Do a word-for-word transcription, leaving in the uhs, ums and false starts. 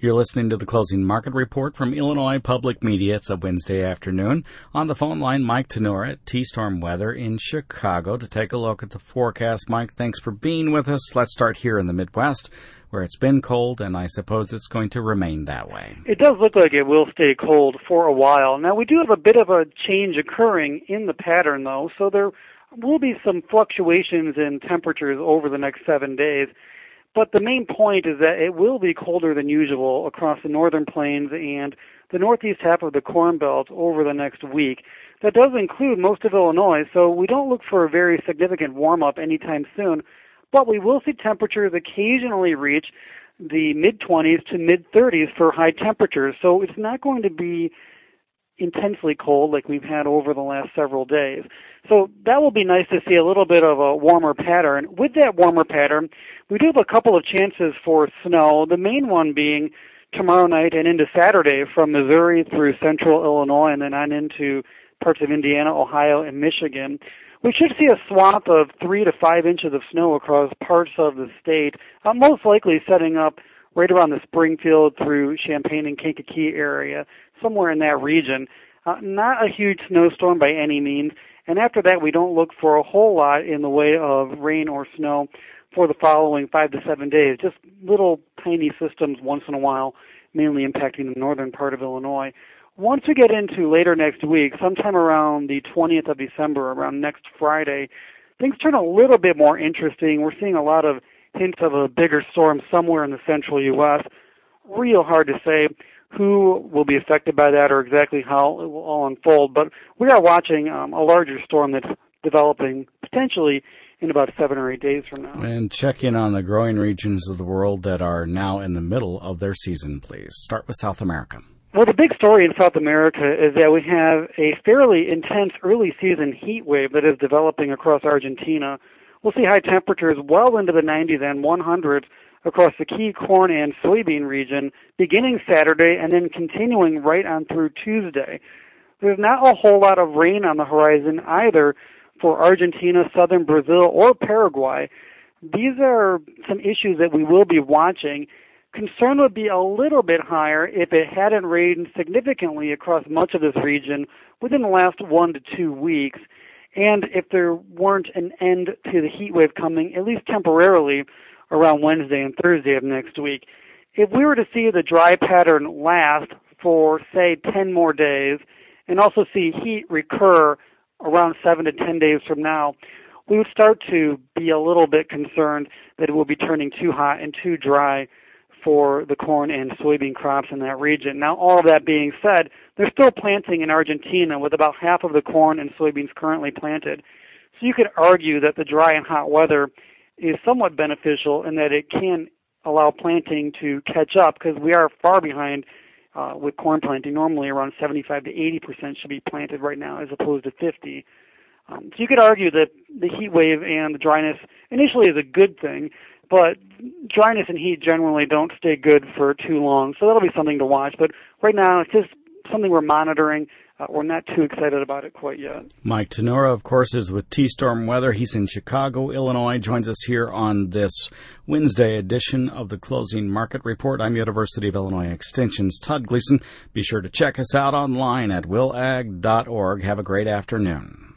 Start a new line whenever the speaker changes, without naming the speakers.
You're listening to the Closing Market Report from Illinois Public Media. It's a Wednesday afternoon. On the phone line, Mike Tenora at T-Storm Weather in Chicago to take a look at the forecast. Mike, thanks for being with us. Let's start here in the Midwest, where it's been cold, and I suppose it's going to remain that way.
It does look like it will stay cold for a while. Now, we do have a bit of a change occurring in the pattern, though, so there will be some fluctuations in temperatures over the next seven days. But the main point is that it will be colder than usual across the northern plains and the northeast half of the Corn Belt over the next week. That does include most of Illinois, so we don't look for a very significant warm-up anytime soon. But we will see temperatures occasionally reach the mid-twenties to mid-thirties for high temperatures. So it's not going to be intensely cold like we've had over the last several days. So that will be nice to see a little bit of a warmer pattern. With that warmer pattern, we do have a couple of chances for snow, the main one being tomorrow night and into Saturday from Missouri through central Illinois and then on into parts of Indiana, Ohio, and Michigan. We should see a swath of three to five inches of snow across parts of the state, uh, most likely setting up right around the Springfield through Champaign and Kankakee area, somewhere in that region. Uh, not a huge snowstorm by any means, and after that we don't look for a whole lot in the way of rain or snow for the following five to seven days, just little tiny systems once in a while, mainly impacting the northern part of Illinois. Once we get into later next week, sometime around the twentieth of December, around next Friday, things turn a little bit more interesting. We're seeing a lot of hints of a bigger storm somewhere in the central U S Real hard to say who will be affected by that or exactly how it will all unfold, but we are watching um, a larger storm that's developing potentially in about seven or eight days from now.
And check in on the growing regions of the world that are now in the middle of their season, please. Start with South America.
Well, the big story in South America is that we have a fairly intense early season heat wave that is developing across Argentina. We'll see high temperatures well into the nineties and one hundreds across the key corn and soybean region beginning Saturday and then continuing right on through Tuesday. There's not a whole lot of rain on the horizon either for Argentina, southern Brazil, or Paraguay. These are some issues that we will be watching. Concern would be a little bit higher if it hadn't rained significantly across much of this region within the last one to two weeks, and if there weren't an end to the heat wave coming, at least temporarily, around Wednesday and Thursday of next week. If we were to see the dry pattern last for, say, ten more days, and also see heat recur around seven to ten days from now, we would start to be a little bit concerned that it will be turning too hot and too dry for the corn and soybean crops in that region. Now, all of that being said, they're still planting in Argentina with about half of the corn and soybeans currently planted. So you could argue that the dry and hot weather is somewhat beneficial in that it can allow planting to catch up because we are far behind uh, with corn planting. Normally around seventy-five to eighty percent should be planted right now as opposed to fifty. Um, so you could argue that the heat wave and the dryness initially is a good thing, but dryness and heat generally don't stay good for too long, so that'll be something to watch. But right now, it's just something we're monitoring. Uh, we're not too excited about it quite yet.
Mike Tenora, of course, is with T-Storm Weather. He's in Chicago, Illinois. Joins us here on this Wednesday edition of the Closing Market Report. I'm University of Illinois Extension's Todd Gleason. Be sure to check us out online at will ag dot org. Have a great afternoon.